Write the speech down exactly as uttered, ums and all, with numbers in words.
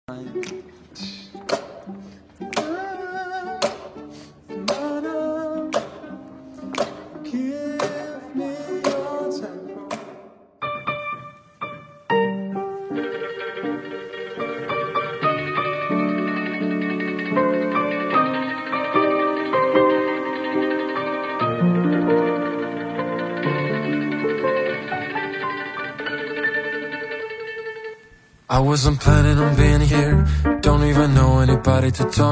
I wasn't planning on being here. Don't even know anybody to talk